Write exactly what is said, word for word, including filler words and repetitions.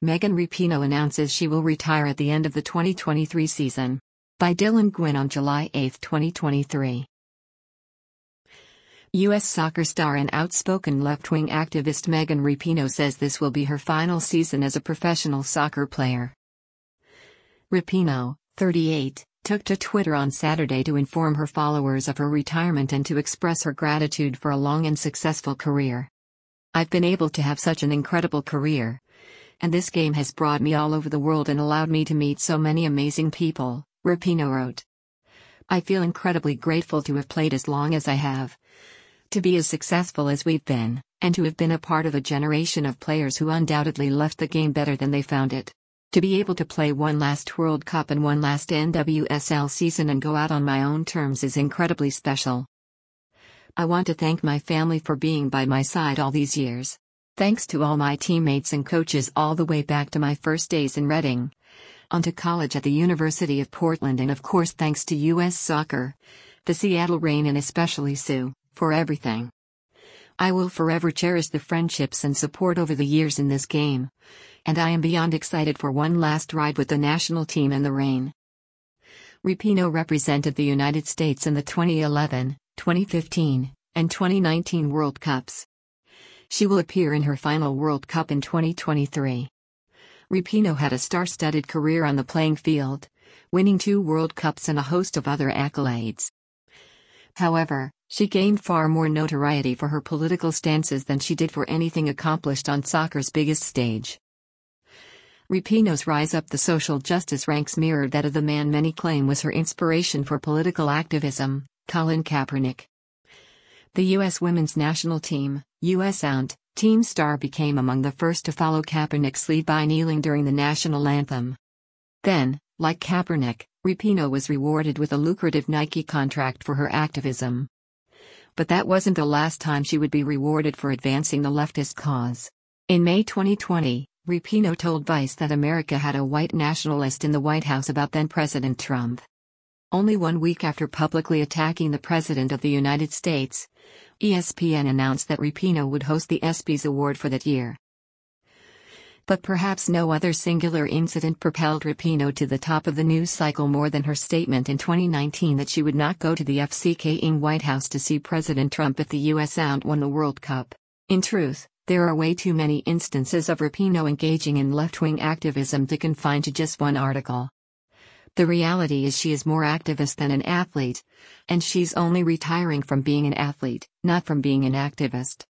Megan Rapinoe announces she will retire at the end of the twenty twenty-three season. By Dylan Gwynn on July eighth, twenty twenty-three. U S soccer star and outspoken left-wing activist Megan Rapinoe says this will be her final season as a professional soccer player. Rapinoe, thirty-eight, took to Twitter on Saturday to inform her followers of her retirement and to express her gratitude for a long and successful career. "I've been able to have such an incredible career. And this game has brought me all over the world and allowed me to meet so many amazing people," Rapinoe wrote. "I feel incredibly grateful to have played as long as I have, to be as successful as we've been, and to have been a part of a generation of players who undoubtedly left the game better than they found it. To be able to play one last World Cup and one last N W S L season and go out on my own terms is incredibly special. I want to thank my family for being by my side all these years. Thanks to all my teammates and coaches all the way back to my first days in Reading, onto college at the University of Portland, and of course thanks to U S Soccer, the Seattle Reign, and especially Sue, for everything. I will forever cherish the friendships and support over the years in this game, and I am beyond excited for one last ride with the national team in the Reign." Rapinoe represented the United States in the twenty eleven, twenty fifteen, and twenty nineteen World Cups. She will appear in her final World Cup in twenty twenty-three. Rapinoe had a star-studded career on the playing field, winning two World Cups and a host of other accolades. However, she gained far more notoriety for her political stances than she did for anything accomplished on soccer's biggest stage. Rapinoe's rise up the social justice ranks mirrored that of the man many claim was her inspiration for political activism, Colin Kaepernick. The U S women's national team, U S A N T, team star became among the first to follow Kaepernick's lead by kneeling during the national anthem. Then, like Kaepernick, Rapinoe was rewarded with a lucrative Nike contract for her activism. But that wasn't the last time she would be rewarded for advancing the leftist cause. In May twenty twenty, Rapinoe told Vice that America had a white nationalist in the White House about then-President Trump. Only one week after publicly attacking the President of the United States, E S P N announced that Rapinoe would host the ESPYs Award for that year. But perhaps no other singular incident propelled Rapinoe to the top of the news cycle more than her statement in twenty nineteen that she would not go to the F C K ing White House to see President Trump if the U S A N T won the World Cup. In truth, there are way too many instances of Rapinoe engaging in left-wing activism to confine to just one article. The reality is she is more activist than an athlete, and she's only retiring from being an athlete, not from being an activist.